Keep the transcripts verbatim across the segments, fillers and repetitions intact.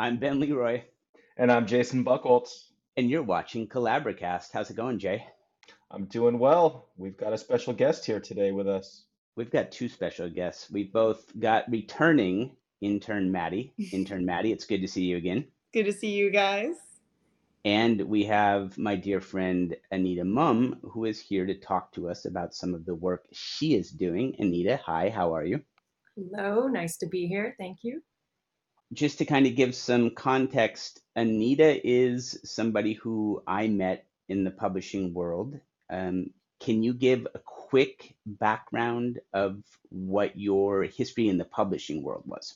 I'm Ben Leroy, And I'm Jason Buckholtz. and you're watching Collaboracast. How's it going, Jay? I'm doing well. We've got a special guest here today with us. We've got two special guests. We both got returning intern Maddie. Intern Maddie, it's good to see you again. Good to see you guys. And we have my dear friend Anita Mum, who is here to talk to us about some of the work she is doing. Anita, hi, how are you? Hello, nice to be here. Thank you. Just to kind of give some context, Anita is somebody who I met in the publishing world. Um, can you give a quick background of what your history in the publishing world was?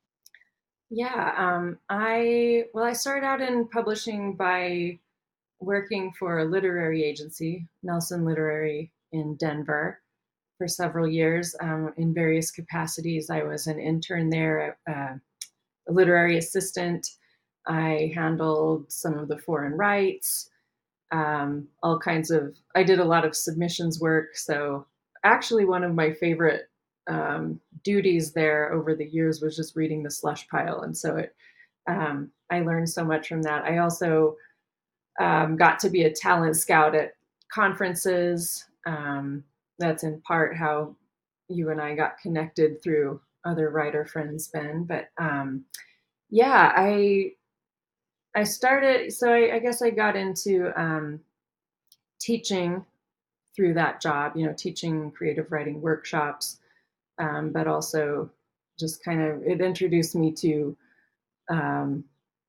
Yeah, um, I well, I started out in publishing by working for a literary agency, Nelson Literary in Denver, for several years um, in various capacities. I was an intern there, uh, a literary assistant. I handled some of the foreign rights, um, all kinds of, I did a lot of submissions work. So actually one of my favorite um, duties there over the years was just reading the slush pile. And so it, um, I learned so much from that. I also um, got to be a talent scout at conferences. Um, that's in part how you and I got connected through other writer friends, Ben. But um, yeah, I I started. So I, I guess I got into um, teaching through that job, you know, teaching creative writing workshops, um, but also just kind of it introduced me to um,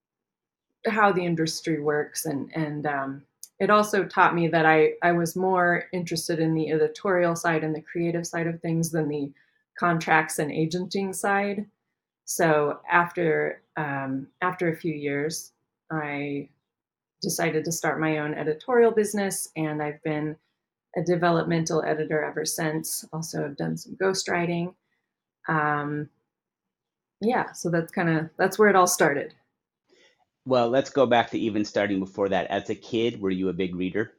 how the industry works, and and um, it also taught me that I I was more interested in the editorial side and the creative side of things than the contracts and agenting side. So after um, after a few years, I decided to start my own editorial business, and I've been a developmental editor ever since. Also, I've done some ghostwriting. Um, yeah, so that's kind of that's where it all started. Well, let's go back to even starting before that. As a kid, were you a big reader?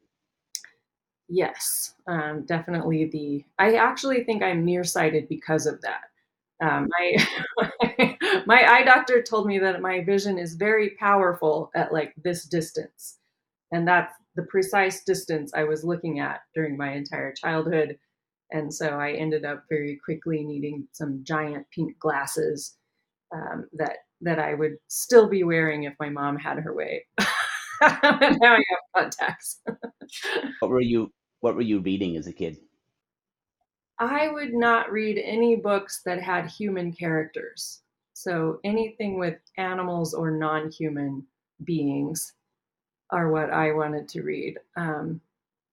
Yes, um, definitely. The I actually think I'm nearsighted because of that. Um, my my eye doctor told me that my vision is very powerful at like this distance, and that's the precise distance I was looking at during my entire childhood. And so I ended up very quickly needing some giant pink glasses um, that that I would still be wearing if my mom had her way. And now I have contacts. What were you what were you reading as a kid? I would not read any books that had human characters. So anything with animals or non-human beings are what I wanted to read. Um,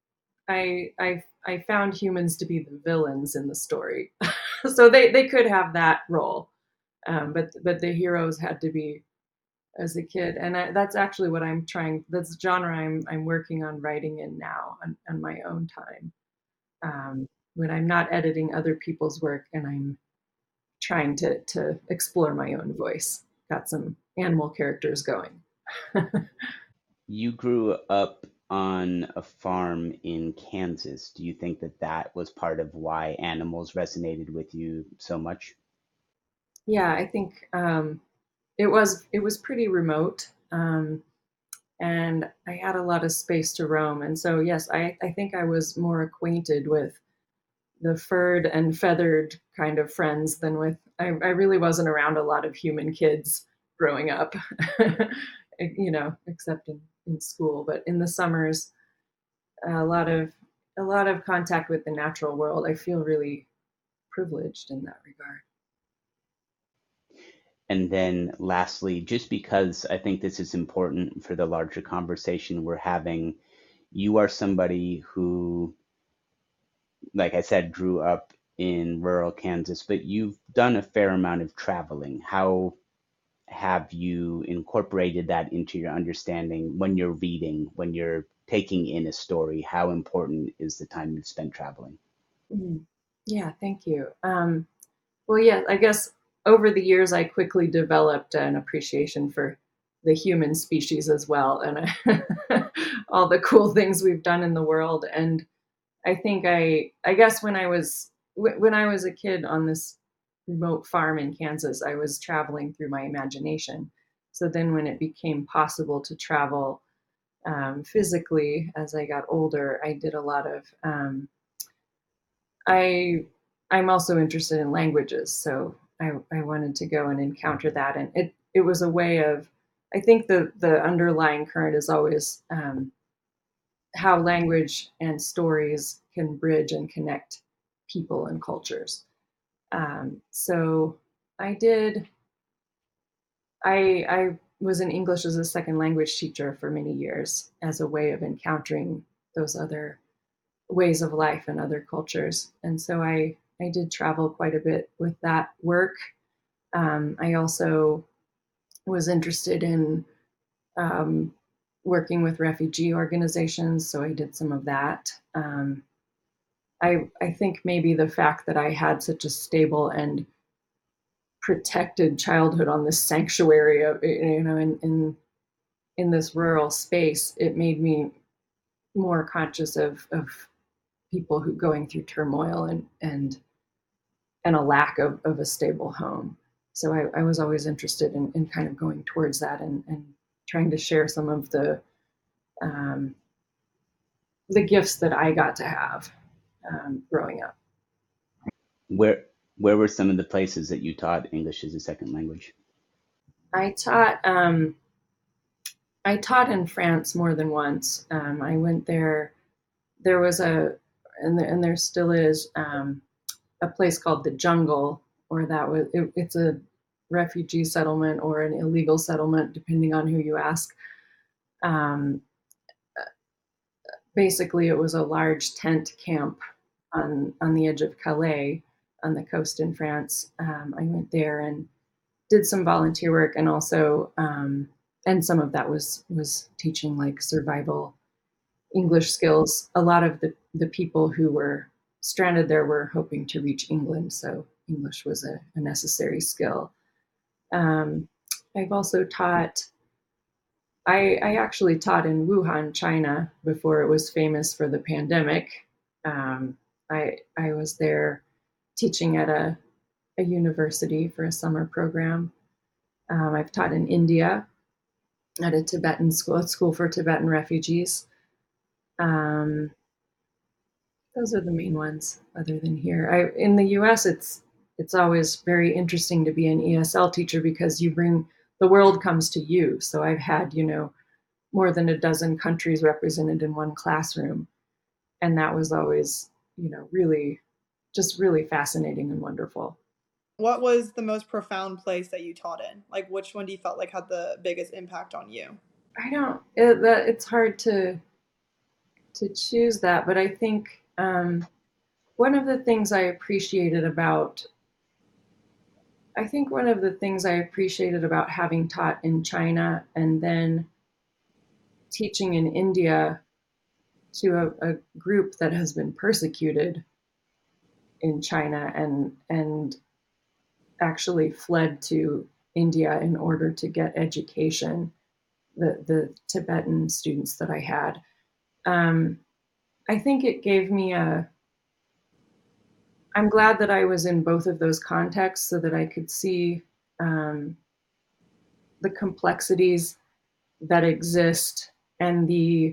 I I I found humans to be the villains in the story, so they they could have that role, um, but but the heroes had to be as a kid, and I, that's actually what I'm trying. That's the genre I'm I'm working on writing in now on, on my own time, um, when I'm not editing other people's work and I'm trying to to explore my own voice. Got some animal characters going. You grew up on a farm in Kansas. Do you think that that was part of why animals resonated with you so much? Yeah, I think um, it was it was pretty remote. Um, and I had a lot of space to roam. And so, yes, I, I think I was more acquainted with the furred and feathered kind of friends than with, I, I really wasn't around a lot of human kids growing up, you know, except in, in school. But in the summers, a lot of, a lot of contact with the natural world. I feel really privileged in that regard. And then lastly, just because I think this is important for the larger conversation we're having, you are somebody who, like I said, grew up in rural Kansas, but you've done a fair amount of traveling. How have you incorporated that into your understanding when you're reading, when you're taking in a story? How important is the time you spend traveling? Mm. Yeah, thank you. Um, Well, yeah, I guess over the years, I quickly developed an appreciation for the human species as well, and I, all the cool things we've done in the world. And I think I, I guess when I was wh- when I was a kid on this remote farm in Kansas, I was traveling through my imagination. So then when it became possible to travel um, physically as I got older, I did a lot of um, I I'm also interested in languages, so I I wanted to go and encounter that, and it it was a way of I think the the underlying current is always um, how language and stories can bridge and connect people and cultures. Um, so I did I I was an English as a second language teacher for many years as a way of encountering those other ways of life and other cultures. And so I I did travel quite a bit with that work. Um, I also was interested in um, working with refugee organizations, so I did some of that. Um, I I think maybe the fact that I had such a stable and protected childhood on this sanctuary of you know in in in this rural space, it made me more conscious of of people who going through turmoil and and and a lack of, of a stable home. So I, I was always interested in, in kind of going towards that and, and trying to share some of the um, the gifts that I got to have um, growing up. Where where were some of the places that you taught English as a second language? I taught um, I taught in France more than once. Um, I went there. There was a and there, and there still is um, a place called the Jungle, or that was it, it's a refugee settlement or an illegal settlement, depending on who you ask. Um, Basically, it was a large tent camp on on the edge of Calais, on the coast in France. Um, I went there and did some volunteer work, and also um, and some of that was was teaching like survival English skills. A lot of the the people who were stranded there were hoping to reach England, so English was a, a necessary skill. Um, I've also taught I, I actually taught in Wuhan, China, before it was famous for the pandemic. Um, I I was there teaching at a, a university for a summer program. Um, I've taught in India at a Tibetan school, a school for Tibetan refugees. Um, those are the main ones, other than here. I, in the U S, it's it's always very interesting to be an E S L teacher because you bring the world comes to you. So I've had you know more than a dozen countries represented in one classroom. And that was always, you know, really, just really fascinating and wonderful. What was the most profound place that you taught in? Like, which one do you felt like had the biggest impact on you? I don't, it, that, it's hard to, to choose that, but I think um, one of the things I appreciated about, I think one of the things I appreciated about having taught in China and then teaching in India to a, a group that has been persecuted in China and and actually fled to India in order to get education. The the Tibetan students that I had, um, I think it gave me a. I'm glad that I was in both of those contexts so that I could see um, the complexities that exist and the.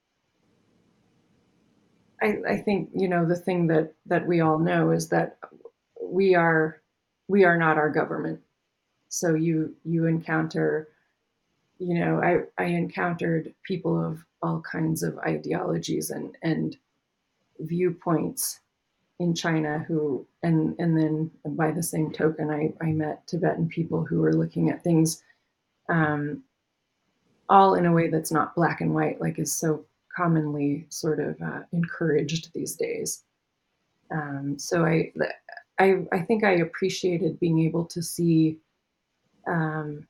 I, I think you know the thing that that we all know is that we are we are not our government. So you you encounter, you know, I I encountered people of all kinds of ideologies and and viewpoints in China who and and then by the same token I I met Tibetan people who were looking at things um, all in a way that's not black and white like is so commonly sort of uh, encouraged these days. Um, so I, I I think I appreciated being able to see um,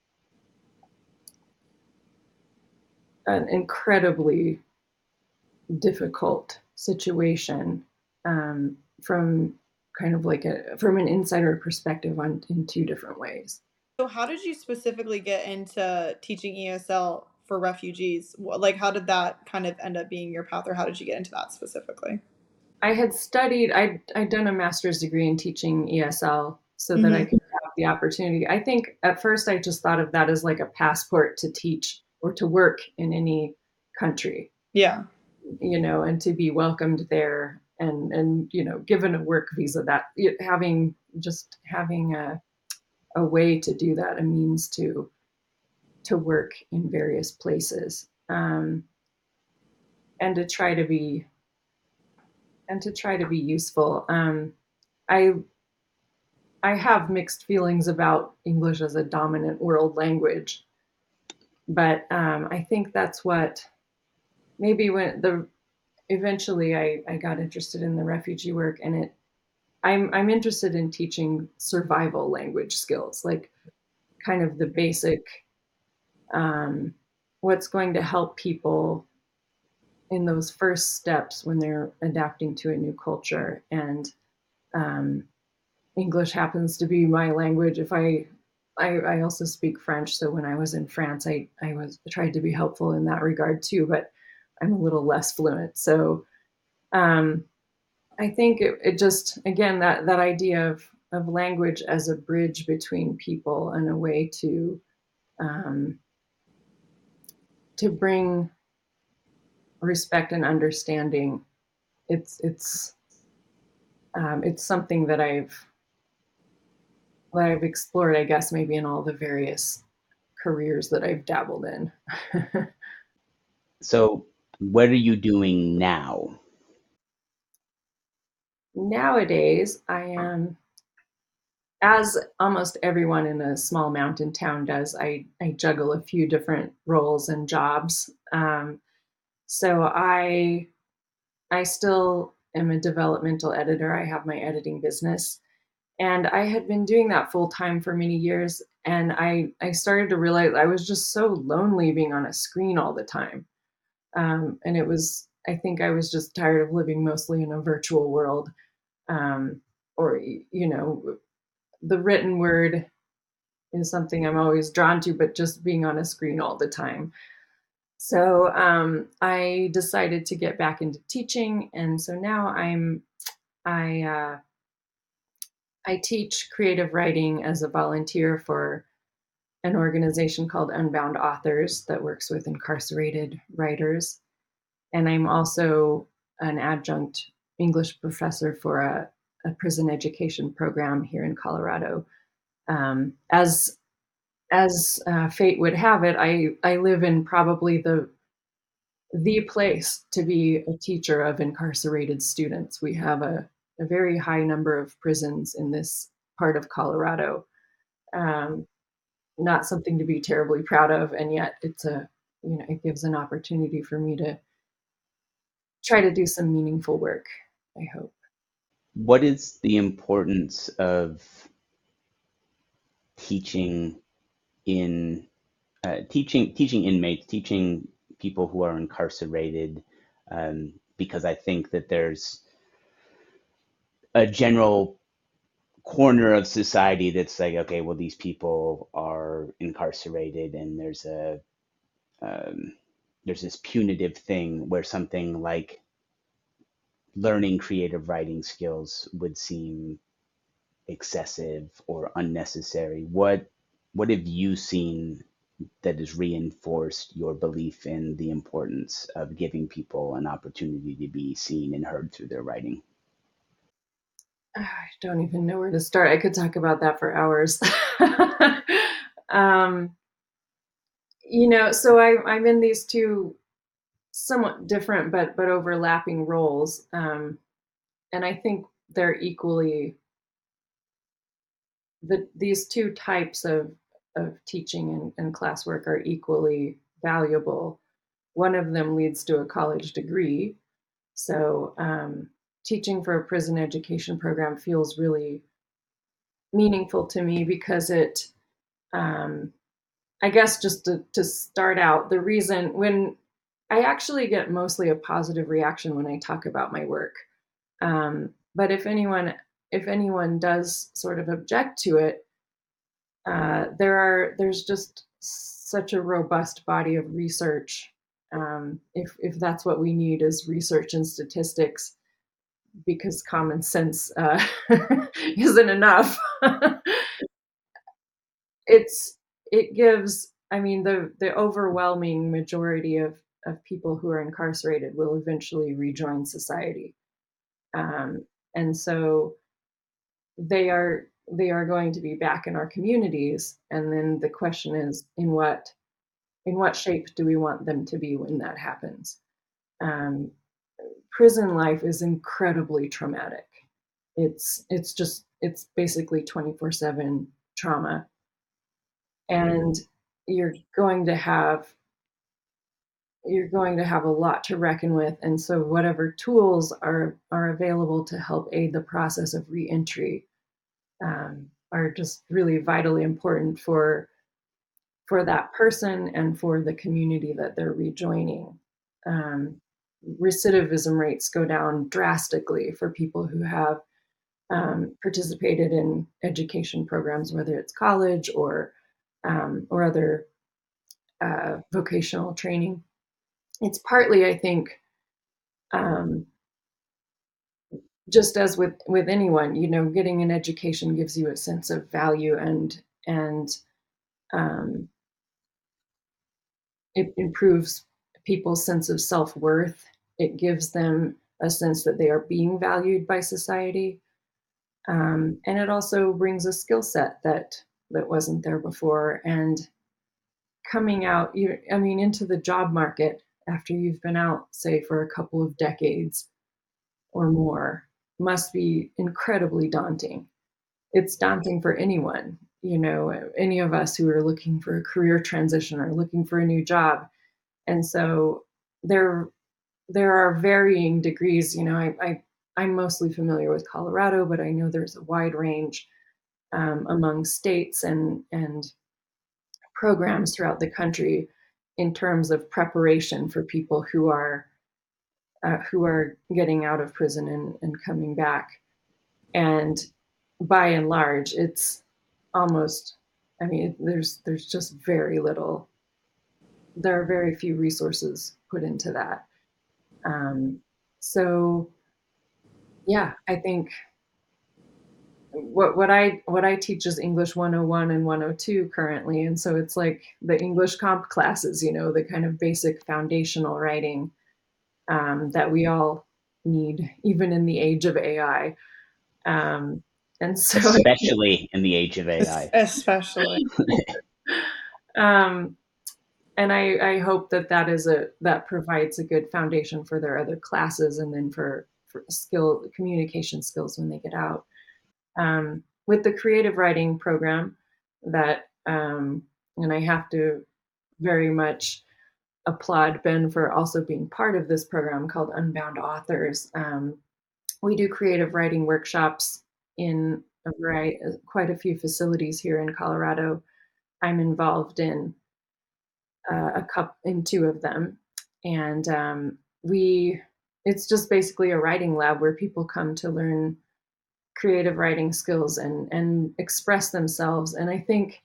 an incredibly difficult situation um, from kind of like a from an insider perspective on in two different ways. So, how did you specifically get into teaching E S L for refugees? Wh- Like, how did that kind of end up being your path, or how did you get into that specifically? I had studied, I'd, I'd done a master's degree in teaching E S L so that I Hmm. could have the opportunity. I think at first I just thought of that as like a passport to teach or to work in any country, Yeah. you know, and to be welcomed there and, and, you know, given a work visa, that y- having just having a, a way to do that, a means to, to work in various places, um, and to try to be, and to try to be useful. Um, I I have mixed feelings about English as a dominant world language, but um, I think that's what maybe when the eventually I, I got interested in the refugee work, and it I'm I'm interested in teaching survival language skills, like kind of the basic um, what's going to help people in those first steps when they're adapting to a new culture. And um, English happens to be my language. If I, I, I also speak French, so when I was in France, I, I was tried to be helpful in that regard too. But I'm a little less fluent. So um, I think it, it just again that that idea of of language as a bridge between people and a way to um, to bring respect and understanding. It's it's um, it's something that I've that I've explored, I guess, maybe in all the various careers that I've dabbled in. So, what are you doing now? Nowadays, I am, as almost everyone in a small mountain town does, I, I juggle a few different roles and jobs. Um, so I I still am a developmental editor. I have my editing business, and I had been doing that full time for many years. And I I started to realize I was just so lonely being on a screen all the time. Um, and it was, I think I was just tired of living mostly in a virtual world, um, or, you know, the written word is something I'm always drawn to, but just being on a screen all the time. So um, I decided to get back into teaching. And so now I'm, I, uh, I teach creative writing as a volunteer for an organization called Unbound Authors that works with incarcerated writers. And I'm also an adjunct English professor for a, a prison education program here in Colorado. Um, as as uh, fate would have it, I I live in probably the the place to be a teacher of incarcerated students. We have a, a very high number of prisons in this part of Colorado. Um, Not something to be terribly proud of, and yet it's a you know it gives an opportunity for me to try to do some meaningful work, I hope. What is the importance of teaching in uh, teaching teaching inmates, teaching people who are incarcerated? Um, because I think that there's a general corner of society that's like, okay, well, these people are incarcerated, and there's a um, there's this punitive thing where something like learning creative writing skills would seem excessive or unnecessary. What what have you seen that has reinforced your belief in the importance of giving people an opportunity to be seen and heard through their writing? I don't even know where to start. I could talk about that for hours. um, you know, so I, I'm in these two somewhat different but but overlapping roles, um, and I think they're equally the these two types of of teaching and, and classwork are equally valuable. One of them leads to a college degree, so um, teaching for a prison education program feels really meaningful to me because it um, I guess just to, to start out, the reason when I actually get mostly a positive reaction when I talk about my work. Um, but if anyone if anyone does sort of object to it, uh, there are there's just such a robust body of research. Um, if if that's what we need is research and statistics, because common sense uh, isn't enough. it's it gives, I mean, the the overwhelming majority of of people who are incarcerated will eventually rejoin society. Um, and so they are they are going to be back in our communities, and then the question is, in what in what shape do we want them to be when that happens? Um, Prison life is incredibly traumatic. It's it's just it's basically twenty-four seven trauma, and you're going to have you're going to have a lot to reckon with. And so whatever tools are are available to help aid the process of reentry um, are just really vitally important for for that person and for the community that they're rejoining. Um, Recidivism rates go down drastically for people who have um, participated in education programs, whether it's college or um, or other uh, vocational training. It's partly, I think, um, just as with with anyone, you know, getting an education gives you a sense of value, and and um, it improves people's sense of self-worth. It gives them a sense that they are being valued by society. Um, and it also brings a skill set that that wasn't there before. And coming out, you I mean, into the job market after you've been out, say, for a couple of decades or more, must be incredibly daunting. It's daunting for anyone, you know, any of us who are looking for a career transition or looking for a new job. And so there there are varying degrees. You know, I, I I'm mostly familiar with Colorado, but I know there's a wide range um, among states and and programs throughout the country in terms of preparation for people who are uh, who are getting out of prison and, and coming back. And by and large, it's almost, I mean, there's there's just very little. There are very few resources put into that. Um, so yeah, I think what what I what I teach is English one oh one and one oh two currently, and so it's like the English comp classes, you know, the kind of basic foundational writing um, that we all need, even in the age of A I. Um, and so, Especially in the age of Es- A I. Especially. um, and I, I hope that that is a that provides a good foundation for their other classes, and then for, for skill communication skills when they get out. Um, with the creative writing program, that um, and I have to very much applaud Ben for also being part of this program called Unbound Authors. Um, we do creative writing workshops in a variety, quite a few facilities here in Colorado. I'm involved in uh, a cup in two of them, and um, we it's just basically a writing lab where people come to learn creative writing skills and and express themselves. And I think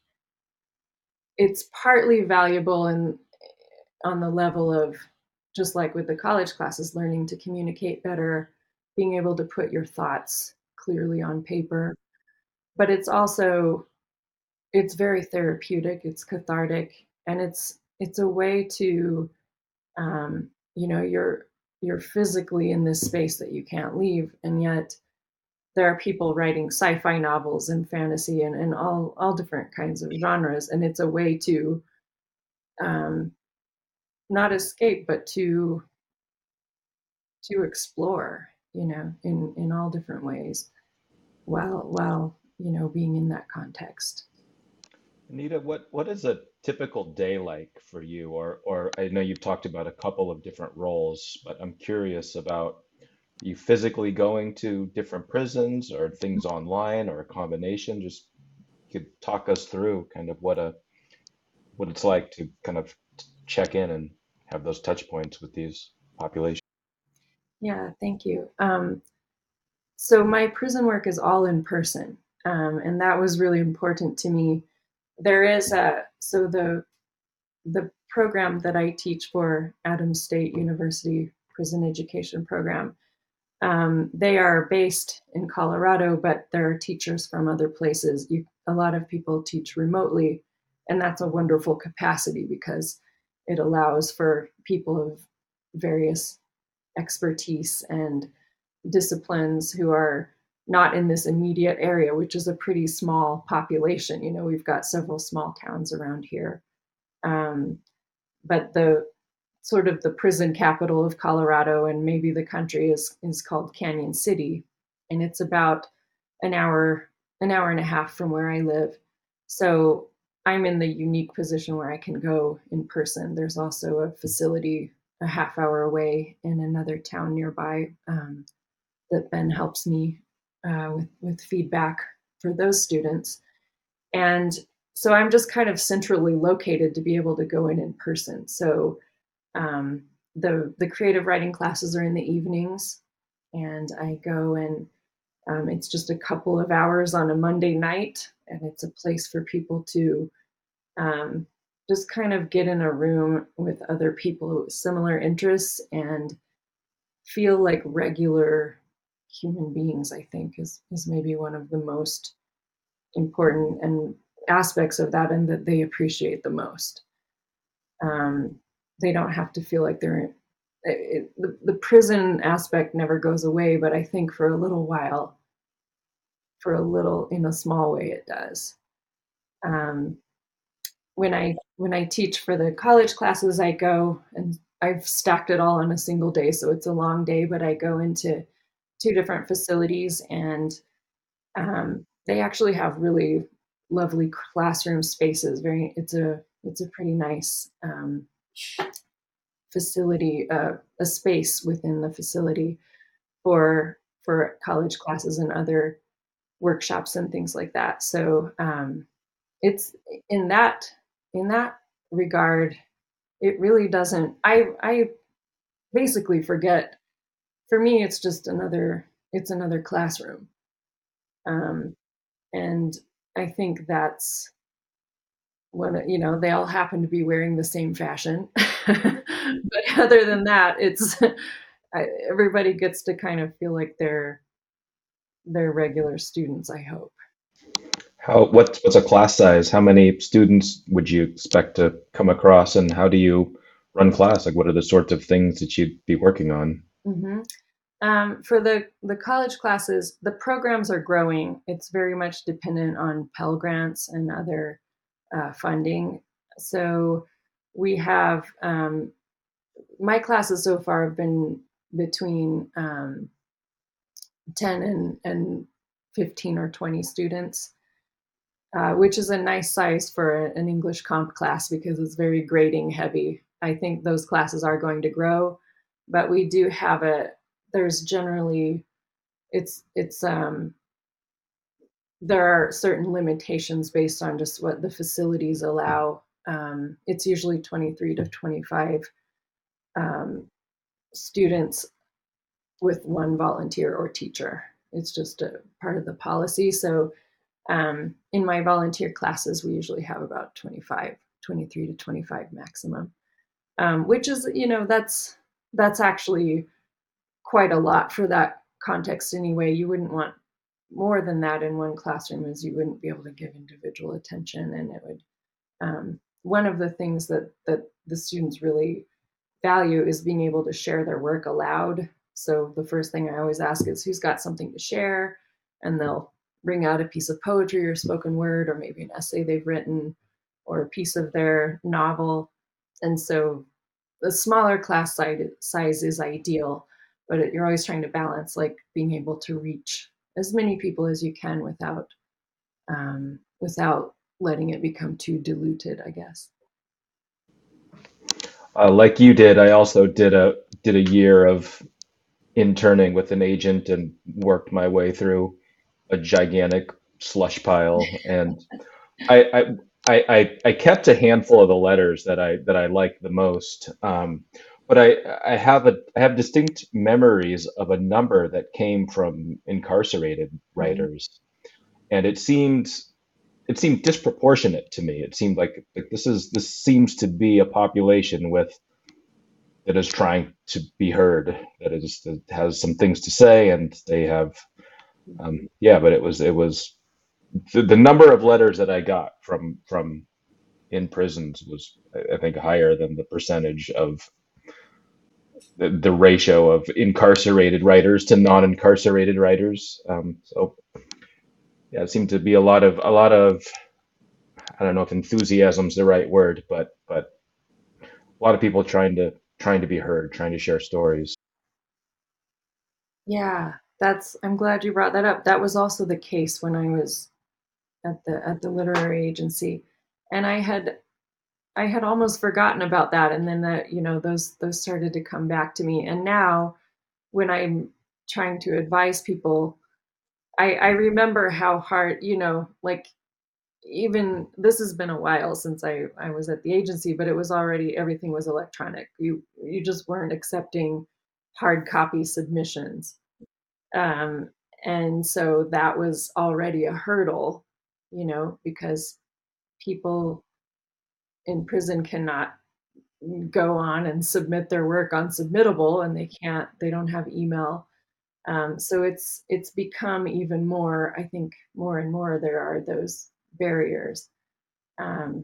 it's partly valuable in on the level of, just like with the college classes, learning to communicate better, being able to put your thoughts clearly on paper. But it's also it's very therapeutic, it's cathartic, and it's it's a way to um, you know, you're you're physically in this space that you can't leave, and yet there are people writing sci-fi novels and fantasy and, and all all different kinds of genres, and it's a way to um, not escape, but to to explore, you know, in in all different ways, while while you know, being in that context. Anita, what what is a typical day like for you? Or or I know you've talked about a couple of different roles, but I'm curious about you physically going to different prisons or things online or a combination. Just could talk us through kind of what a what it's like to kind of check in and have those touch points with these populations. Yeah, thank you. Um, so my prison work is all in person, um, and that was really important to me. There is a so the the program that I teach for Adams State University Prison Education Program. Um, they are based in Colorado, but there are teachers from other places. You, a lot of people teach remotely, and that's a wonderful capacity because it allows for people of various expertise and disciplines who are not in this immediate area, which is a pretty small population. You know, we've got several small towns around here. Um, but the sort of the prison capital of Colorado and maybe the country is is called Canyon City, and it's about an hour an hour and a half from where I live. So I'm in the unique position where I can go in person. There's also a facility a half hour away in another town nearby um, that then helps me uh, with with feedback for those students. And so I'm just kind of centrally located to be able to go in in person. So um, the the creative writing classes are in the evenings, and I go and um, it's just a couple of hours on a Monday night, and it's a place for people to um, just kind of get in a room with other people with similar interests and feel like regular human beings. I think is is maybe one of the most important and aspects of that, and that they appreciate the most. Um, they don't have to feel like they're it, it, the, the prison aspect never goes away, but I think for a little while, for a little in a small way, it does. Um, when I when I teach for the college classes, I go and I've stacked it all on a single day, so it's a long day, but I go into two different facilities, and um, they actually have really lovely classroom spaces. Very, it's a it's a pretty nice um, facility, uh, a space within the facility for for college classes and other workshops and things like that. So um, it's in that in that regard, it really doesn't. I I basically forget. For me, it's just another. It's another classroom, um, and I think that's when you know they all happen to be wearing the same fashion. But other than that, it's I, everybody gets to kind of feel like they're they're regular students, I hope. How, what's what's a class size? How many students would you expect to come across, and how do you run class? Like, what are the sorts of things that you'd be working on? Hmm. Um, for the the college classes, the programs are growing. It's very much dependent on Pell Grants and other uh, funding. So we have um, my classes so far have been between um, ten and, and fifteen or twenty students, uh, which is a nice size for an English comp class because it's very grading heavy. I think those classes are going to grow, but we do have a, there's generally, it's, it's, um, there are certain limitations based on just what the facilities allow. Um, it's usually twenty-three to twenty-five um, students with one volunteer or teacher. It's just a part of the policy. So um, in my volunteer classes, we usually have about twenty-five, twenty-three to twenty-five maximum, um, which is, you know, that's that's actually quite a lot for that context anyway. You wouldn't want more than that in one classroom, as you wouldn't be able to give individual attention, and it would. Um, one of the things that that the students really value is being able to share their work aloud. So the first thing I always ask is who's got something to share, and they'll bring out a piece of poetry or spoken word, or maybe an essay they've written, or a piece of their novel. And so the smaller class size is ideal, but it, you're always trying to balance like being able to reach as many people as you can without um, without letting it become too diluted, I guess. Uh, like you did, I also did a did a year of interning with an agent and worked my way through a gigantic slush pile. And I I I, I I kept a handful of the letters that I that I liked the most. Um, but I I have a I have distinct memories of a number that came from incarcerated Mm-hmm. writers, and it seemed it seemed disproportionate to me. It seemed like, like this is this seems to be a population with that is trying to be heard, that is that has some things to say, and they have um, yeah. But it was it was the, the number of letters that I got from from in prisons was I I think higher than the percentage of the, the ratio of incarcerated writers to non-incarcerated writers. Um, so yeah, it seemed to be a lot of a lot of I don't know if enthusiasm's the right word, but but a lot of people trying to trying to be heard, trying to share stories. Yeah, that's I'm glad you brought that up. That was also the case when I was at the at the literary agency. And I had I had almost forgotten about that, and then that, you know, those those started to come back to me. And now when I'm trying to advise people, I I remember how hard, you know, like even this has been a while since I I was at the agency, but it was already everything was electronic. You you just weren't accepting hard copy submissions. Um, and so that was already a hurdle, you know, because people in prison cannot go on and submit their work on Submittable, and they can't, they don't have email. Um, so it's it's become even more, I think more and more there are those barriers. Um,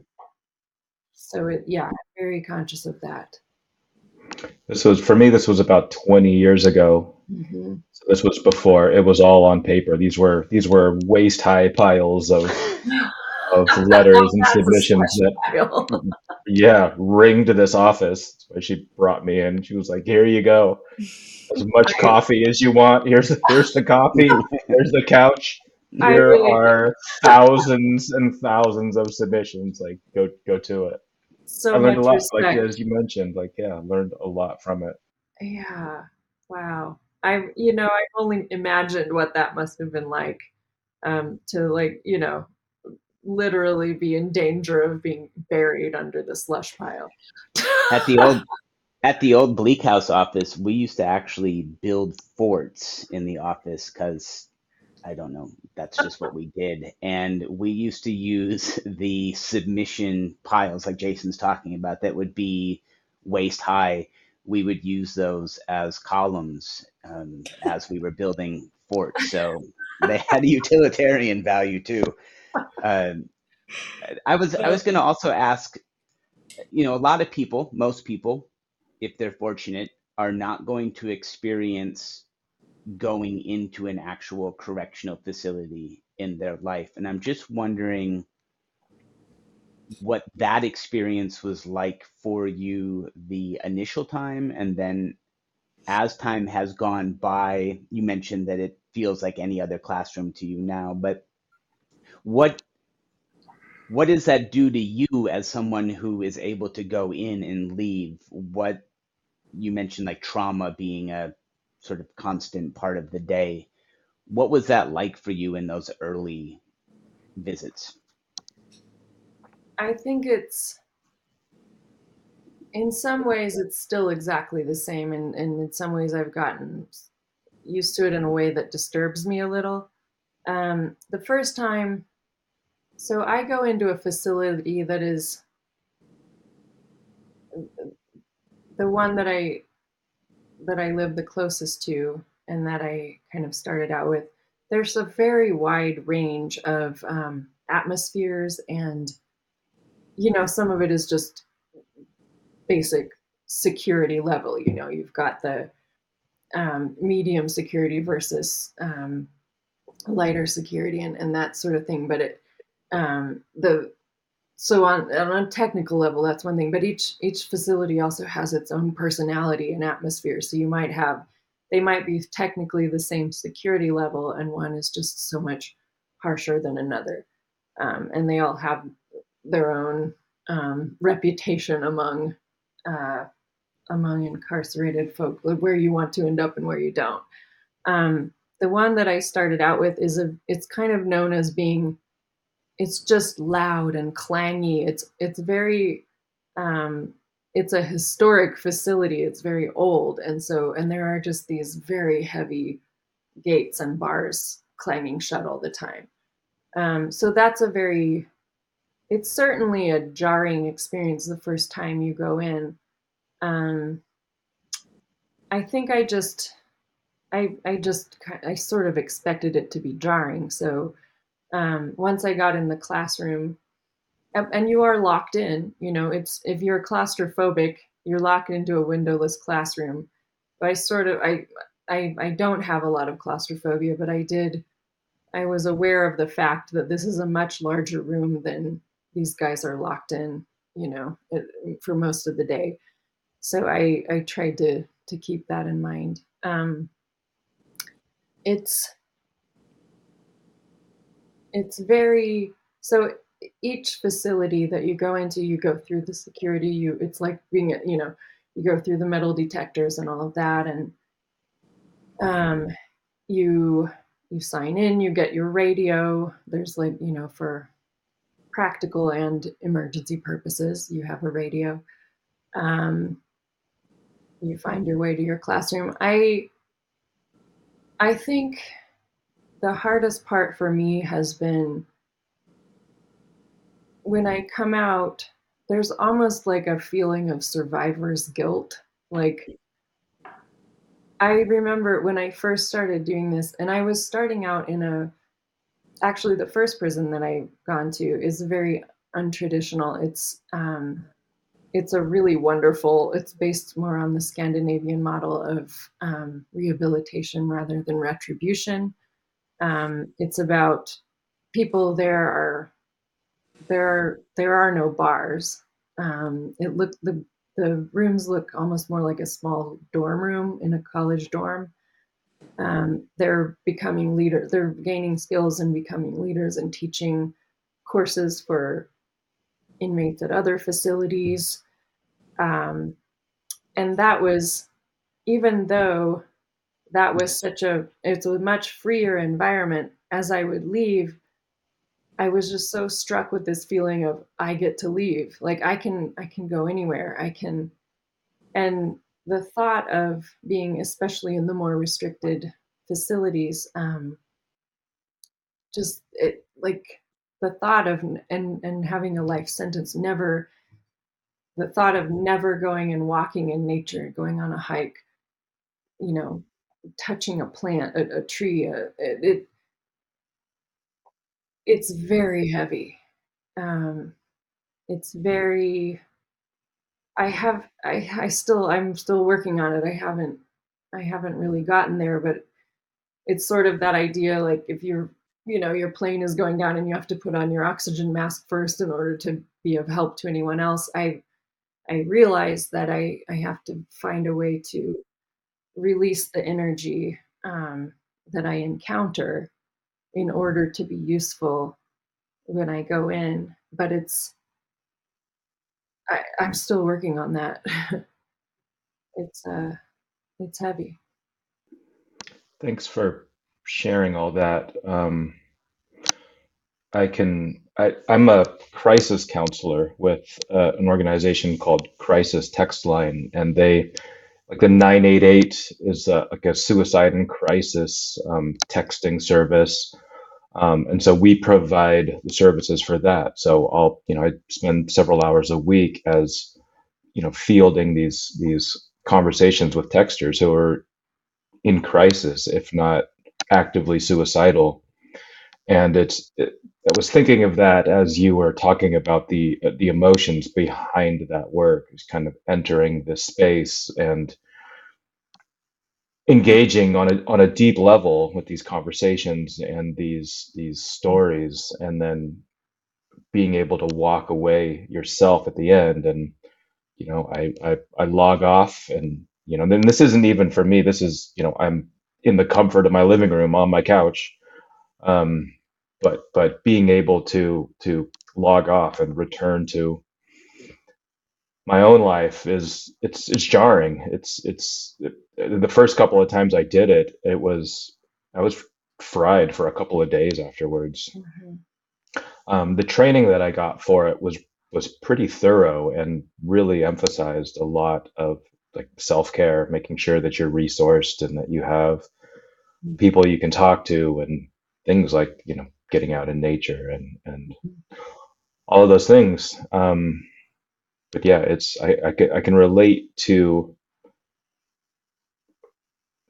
so it, yeah, I'm very conscious of that. This was for me. This was about twenty years ago. Mhm. So this was before it was all on paper. These were these were waist high piles of of Now letters and that's a submissions slush that pile. yeah ringed this office. That's why she brought me in. She was like, "Here you go, as much I coffee as you want. Here's here's the coffee. Here's the couch. I Here really are thousands and thousands of submissions. Like go go to it." I so learned a much lot. Like respect. as you mentioned, like yeah, I learned a lot from it. Yeah. Wow. I, you know, I only imagined what that must have been like, um, to like, you know, literally be in danger of being buried under the slush pile. At the old at the old Bleak House office, we used to actually build forts in the office because I don't know, that's just what we did. And we used to use the submission piles like Jason's talking about that would be waist high. We would use those as columns um, as we were building forts. So they had a utilitarian value too. Um, I was I Uh, was going to also ask, you know, a lot of people, most people, if they're fortunate, are not going to experience going into an actual correctional facility in their life. And I'm just wondering what that experience was like for you the initial time. And then as time has gone by, you mentioned that it feels like any other classroom to you now, but what what does that do to you as someone who is able to go in and leave? What you mentioned like trauma being a sort of constant part of the day. What was that like for you in those early visits? I think it's in some ways it's still exactly the same, and, and in some ways I've gotten used to it in a way that disturbs me a little. Um, the first time, so I go into a facility that is the one that I that I live the closest to and that I kind of started out with. There's a very wide range of um, atmospheres, and you know, some of it is just basic security level. You know, you've got the um, medium security versus um, lighter security and, and that sort of thing. But it um, the so on on a technical level, that's one thing. But each each facility also has its own personality and atmosphere. So you might have they might be technically the same security level, and one is just so much harsher than another. Um, and they all have their own um, reputation among uh, among incarcerated folk, where you want to end up and where you don't. Um, the one that I started out with is a it's kind of known as being it's just loud and clangy. It's it's very um, it's a historic facility. It's very old, and so and there are just these very heavy gates and bars clanging shut all the time. Um, so that's a very it's certainly a jarring experience the first time you go in. Um, I think I just I I just I sort of expected it to be jarring. So um, once I got in the classroom, and, and you are locked in, you know, it's if you're claustrophobic, you're locked into a windowless classroom. But I sort of I I I don't have a lot of claustrophobia, but I did I was aware of the fact that this is a much larger room than these guys are locked in, you know, it- for most of the day. So I I tried to to keep that in mind. Um, it's it's very so each facility that you go into, you go through the security. You it's like being a- you know you go through the metal detectors and all of that, and um, you you sign in, you get your radio. There's like you know for practical and emergency purposes, you have a radio. Um, you find your way to your classroom. I I think the hardest part for me has been when I come out, there's almost like a feeling of survivor's guilt. Like, I remember when I first started doing this, and I was starting out in a actually, the first prison that I've gone to is very untraditional. It's um, it's a really wonderful. It's based more on the Scandinavian model of um, rehabilitation rather than retribution. Um, it's about people there are there there are no bars. Um, it look the the rooms look almost more like a small dorm room in a college dorm. Um, they're becoming leader. They're gaining skills and becoming leaders and teaching courses for inmates at other facilities. Um, and that was even though that was such a it's a much freer environment. As I would leave, I was just so struck with this feeling of I get to leave. Like I can I can go anywhere. I can and the thought of being especially in the more restricted facilities, um, just it like the thought of and and having a life sentence never the thought of never going and walking in nature, going on a hike, you know, touching a plant, a, a tree, a, it, it it's very heavy. Um, it's very I have I I still I'm still working on it. I haven't I haven't really gotten there, but it's sort of that idea like if you're you know your plane is going down and you have to put on your oxygen mask first in order to be of help to anyone else. I I realize that I I have to find a way to release the energy um, that I encounter in order to be useful when I go in. But it's I, I'm still working on that. it's uh it's heavy. Thanks for sharing all that. Um, I can, I, I'm a crisis counselor with uh, an organization called Crisis Text Line, and they, like the nine eight eight is a, like a suicide and crisis um, texting service. Um, and so we provide the services for that. So I'll, you know, I spend several hours a week as, you know, fielding these these conversations with texters who are in crisis, if not actively suicidal. And it's, it, I was thinking of that as you were talking about the the emotions behind that work, is kind of entering this space and engaging on a on a deep level with these conversations and these these stories, and then being able to walk away yourself at the end. And you know, I I, I log off, and you know, then this isn't even for me. This is, you know, I'm in the comfort of my living room on my couch. Um, but but being able to to log off and return to my own life is it's it's jarring. It's it's it, the first couple of times I did it, it was I was fried for a couple of days afterwards. Mhm. Um, the training that I got for it was was pretty thorough and really emphasized a lot of like self-care, making sure that you're resourced and that you have people you can talk to, and things like, you know, getting out in nature and and all of those things. Um, but yeah, it's I, I, can, I can relate to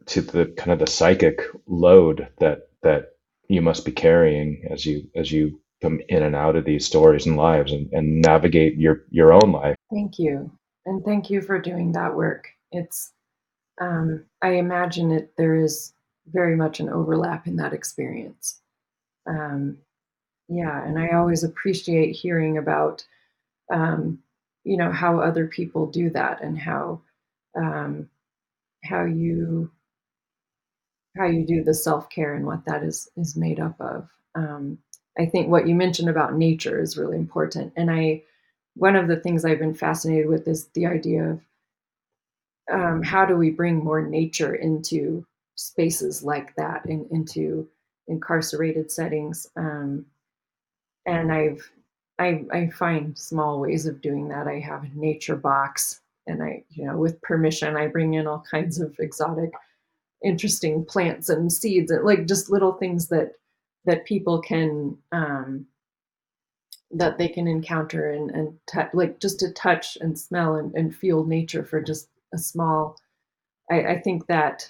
to the kind of the psychic load that that you must be carrying as you as you come in and out of these stories and lives and, and navigate your your own life. Thank you. And thank you for doing that work. It's, um, I imagine it, there is very much an overlap in that experience. Um, yeah, and I always appreciate hearing about, um, you know, how other people do that and how, um, how you, how you do the self-care and what that is is made up of. Um, I think what you mentioned about nature is really important. And I, one of the things I've been fascinated with is the idea of, um, how do we bring more nature into spaces like that and into incarcerated settings? Um, and I've I, I find small ways of doing that. I have a nature box, and I, you know, with permission, I bring in all kinds of exotic, interesting plants and seeds, and like just little things that that people can, um, that they can encounter and and tou- like just to touch and smell and, and feel nature for just a small. I, I think that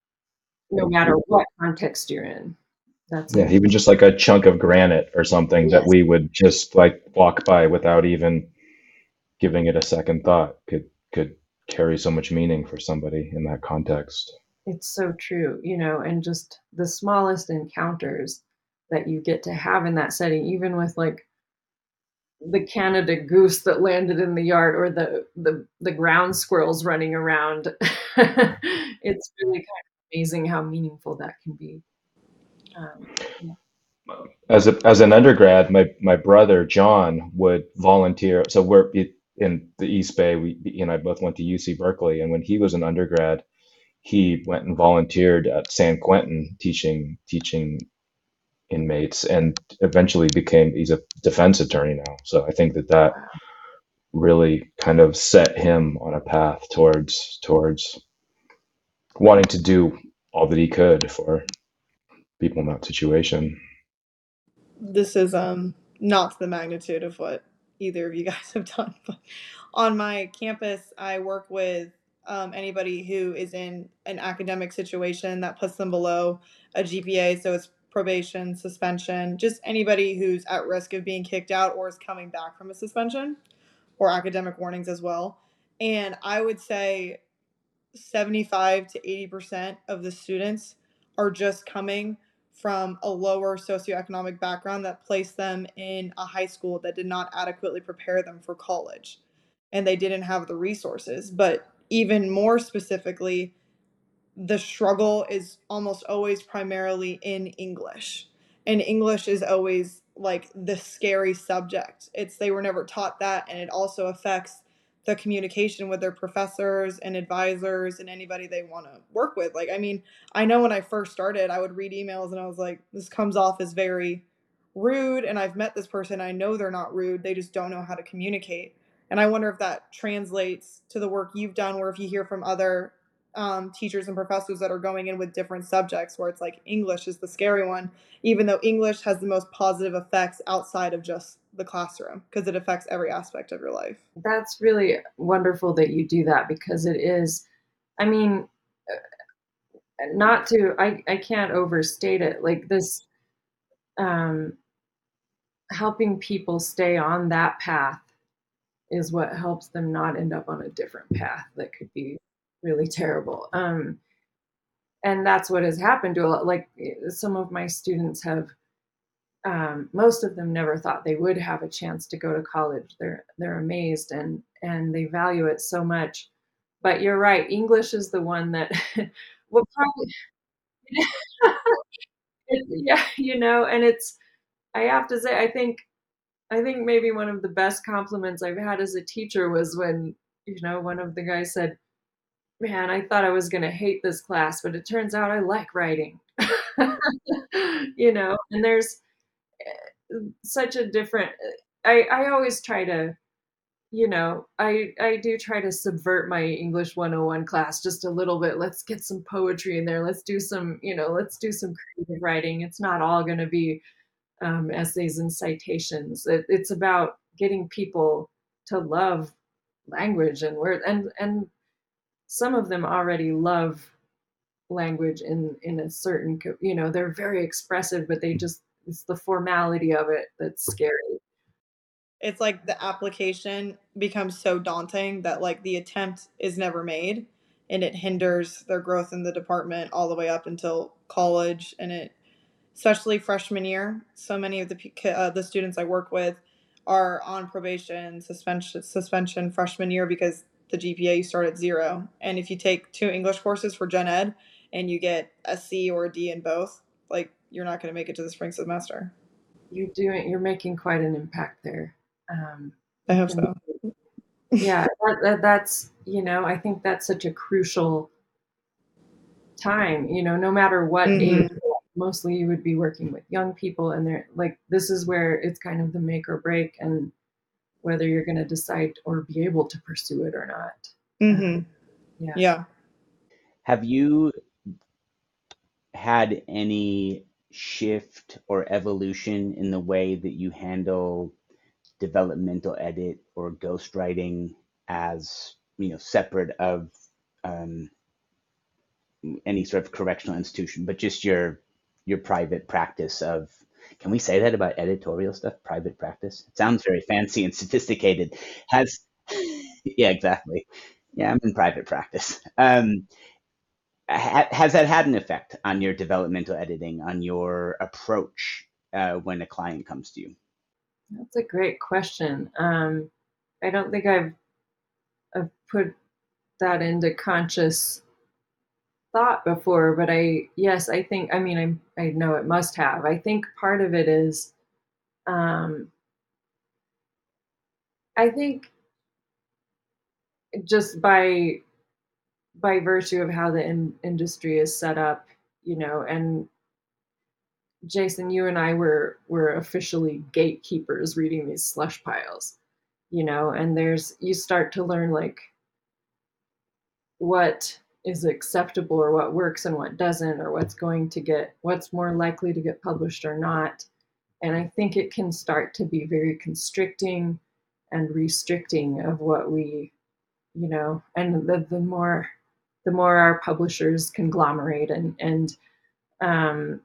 no matter what context you're in, that's Yeah, important. even just like a chunk of granite or something that Yes, we would just like walk by without even giving it a second thought could could carry so much meaning for somebody in that context. it's so true, you know, and just the smallest encounters that you get to have in that setting, even with like the Canada goose that landed in the yard or the the the ground squirrels running around. It's really kind of amazing how meaningful that can be. Um, yeah. As a, as an undergrad, my my brother John would volunteer. So we're i- in the East Bay. We he and I both went to U C Berkeley, and when he was an undergrad, he went and volunteered at San Quentin teaching teaching inmates, and eventually became he's a defense attorney now. So I think that that Wow. really kind of set him on a path towards towards wanting to do all that he could for people in that situation. This is um not to the magnitude of what either of you guys have done, but on my campus, I work with um, anybody who is in an academic situation that puts them below a G P A, so it's probation, suspension, just anybody who's at risk of being kicked out or is coming back from a suspension, or academic warnings as well. And I would say seventy-five to eighty percent of the students are just coming from a lower socioeconomic background that placed them in a high school that did not adequately prepare them for college, and they didn't have the resources. But even more specifically, the struggle is almost always primarily in English. And English is always like the scary subject. It's they were never taught that, and it also affects the communication with their professors and advisors and anybody they want to work with. Like, I mean, I know when I first started, I would read emails and I was like, this comes off as very rude, and I've met this person, I know they're not rude, they just don't know how to communicate. And I wonder if that translates to the work you've done, where if you hear from other um, teachers and professors that are going in with different subjects, where it's like English is the scary one, even though English has the most positive effects outside of just the classroom because it affects every aspect of your life. That's really wonderful that you do that because it is, I mean, not to, I, I can't overstate it. Like this, um, helping people stay on that path is what helps them not end up on a different path that could be really terrible. Um, and that's what has happened to a lot. Like some of my students have, um, most of them never thought they would have a chance to go to college. They're they're amazed and and they value it so much. But you're right, English is the one that will probably it, yeah, you know, and it's I have to say, I think I think maybe one of the best compliments I've had as a teacher was when, you know, one of the guys said, "Man, I thought I was gonna hate this class, but it turns out I like writing." You know, and there's such a different I I always try to, you know, I I do try to subvert my English one oh one class just a little bit. Let's get some poetry in there. Let's do some, you know, let's do some creative writing. It's not all going to be um, essays and citations. It, it's about getting people to love language and word, and and some of them already love language in in a certain, you know, they're very expressive, but they just, it's the formality of it that's scary. It's like the application becomes so daunting that like the attempt is never made, and it hinders their growth in the department all the way up until college. And it, especially freshman year, so many of the uh, the students I work with are on probation, suspension, suspension freshman year because the G P A you start at zero. And if you take two English courses for gen ed and you get a C or a D in both, like you're not going to make it to the spring semester. You're doing, you're making quite an impact there. Um, I hope can, so. Yeah, that, that, that's, you know, I think that's such a crucial time, you know, no matter what Mm-hmm. age, mostly you would be working with young people, and they're like, this is where it's kind of the make or break, and whether you're going to decide or be able to pursue it or not. Mm-hmm. Um, yeah. Yeah. Have you had any shift or evolution in the way that you handle developmental edit or ghostwriting as, you know, separate of um, any sort of correctional institution, but just your your private practice of, can we say that about editorial stuff? Private practice? It sounds very fancy and sophisticated. Has yeah, exactly. Yeah, I'm in private practice. Um, ha- has that had an effect on your developmental editing, on your approach uh, when a client comes to you? That's a great question. Um, I don't think I've, I've put that into conscious thought before, but I, yes, I think, I mean, I, I know it must have. I think part of it is, um, I think just by, by virtue of how the in, industry is set up, you know, and Jason, you and I were, were officially gatekeepers reading these slush piles, you know, and there's, you start to learn like what is acceptable or what works and what doesn't, or what's going to get, what's more likely to get published or not. And I think it can start to be very constricting and restricting of what we, you know, and the, the more, the more our publishers conglomerate and, and um,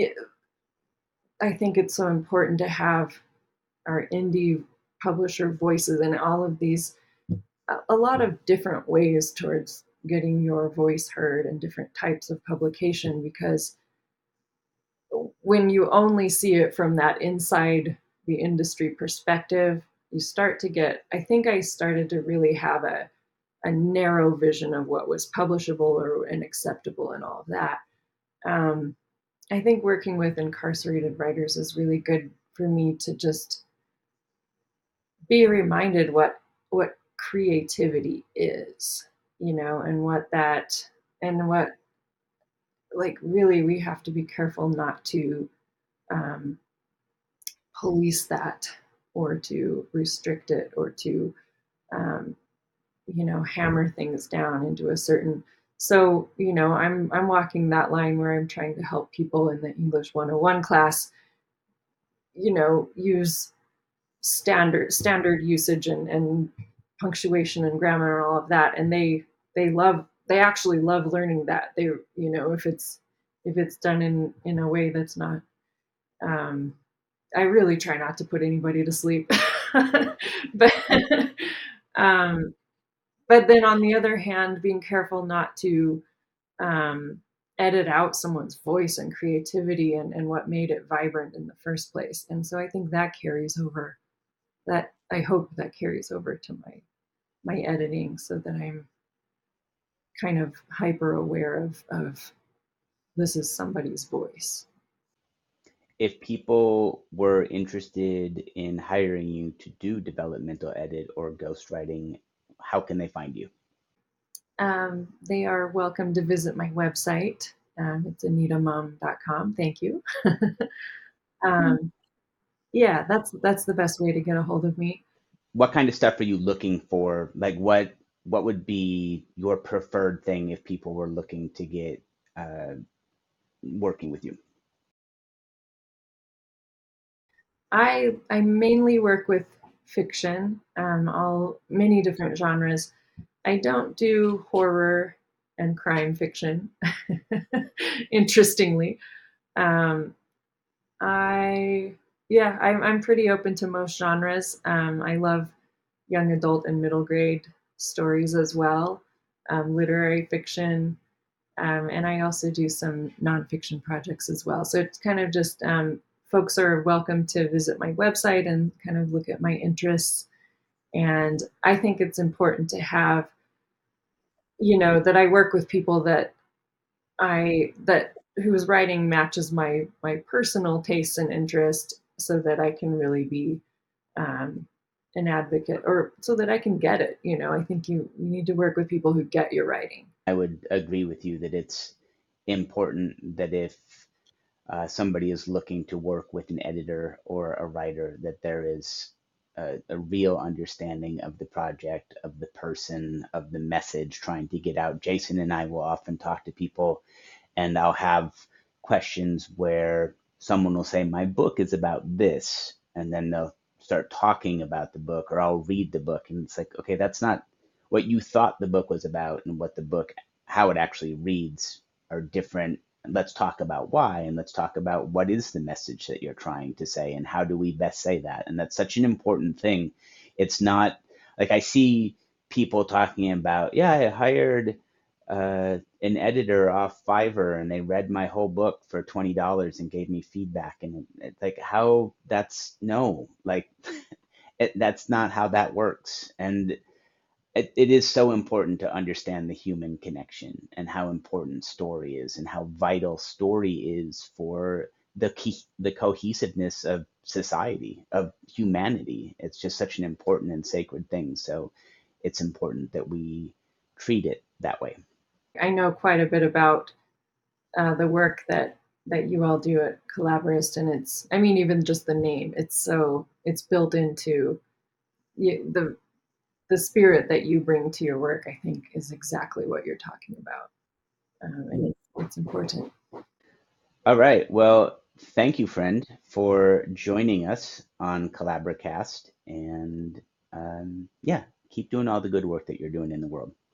I think it's so important to have our indie publisher voices and all of these, a lot of different ways towards getting your voice heard and different types of publication, because when you only see it from that inside the industry perspective, you start to get, I think I started to really have a, a narrow vision of what was publishable or and acceptable and all of that. Um, I think working with incarcerated writers is really good for me to just be reminded what what creativity is, you know, and what that, and what, like, really we have to be careful not to um, police that or to restrict it or to um, you know, hammer things down into a certain, so, you know, i'm i'm walking that line where I'm trying to help people in the English one oh one class, you know, use standard standard usage and, and punctuation and grammar and all of that, and they they love, they actually love learning that. They, you know, if it's, if it's done in in a way that's not um I really try not to put anybody to sleep. but um but then on the other hand, being careful not to um edit out someone's voice and creativity and, and what made it vibrant in the first place. And so I think that carries over, that I hope that carries over to my my editing, so that I'm kind of hyper aware of of this is somebody's voice. If people were interested in hiring you to do developmental edit or ghostwriting, how can they find you? Um, they are welcome to visit my website. Um, it's anita mum dot com. Thank you. um, yeah, that's that's the best way to get a hold of me. What kind of stuff are you looking for? Like what what would be your preferred thing if people were looking to get uh, working with you? I I mainly work with fiction, um, all many different genres. I don't do horror. and crime fiction, interestingly. Um, I, yeah, I'm, I'm pretty open to most genres. Um, I love young adult and middle grade stories as well, um, literary fiction, um, and I also do some nonfiction projects as well. So it's kind of just um, folks are welcome to visit my website and kind of look at my interests. And I think it's important to have, you know, that I work with people that I that whose writing matches my my personal tastes and interest, so that I can really be um, an advocate, or so that I can get it. You know, I think you, you need to work with people who get your writing. I would agree with you that it's important that if uh, somebody is looking to work with an editor or a writer, that there is a, a real understanding of the project, of the person, of the message trying to get out. Jason and I will often talk to people, and I'll have questions where someone will say, my book is about this, and then they'll start talking about the book, or I'll read the book, and it's like, okay, that's not what you thought the book was about, and what the book, how it actually reads, are different. Let's talk about why, and let's talk about what is the message that you're trying to say, and how do we best say that. And that's such an important thing. It's not like I see people talking about, yeah, I hired uh, an editor off Fiverr and they read my whole book for twenty dollars and gave me feedback. And it's like, how, that's no, like, it, that's not how that works. And it, it is so important to understand the human connection and how important story is and how vital story is for the key, the cohesiveness of society, of humanity. It's just such an important and sacred thing. So it's important that we treat it that way. I know quite a bit about uh, the work that that you all do at Collaborist, and it's, I mean, even just the name, it's so, it's built into you, the the spirit that you bring to your work. I think is exactly what you're talking about, um, and it's, it's important. All right. Well, thank you, friend, for joining us on Collaboracast, and um, yeah, keep doing all the good work that you're doing in the world.